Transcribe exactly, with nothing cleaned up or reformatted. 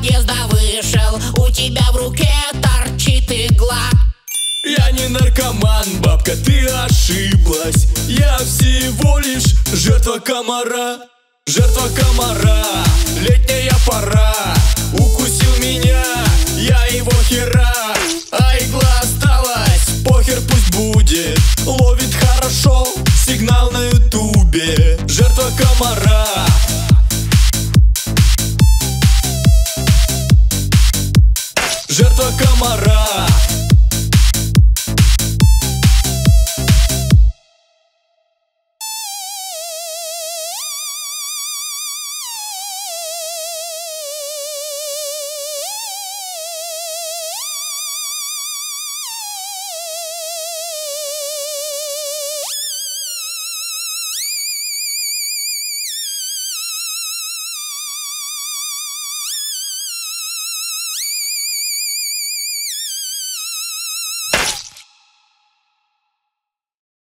подъезда вышел, у тебя в руке торчит игла. Я не наркоман, бабка, ты ошиблась. Я всего лишь жертва комара. Жертва комара, летняя пора. Укусил меня, я его хера. А игла осталась, похер пусть будет. Ловит хорошо, сигнал на ютубе. Жертва комара. Жертва комара.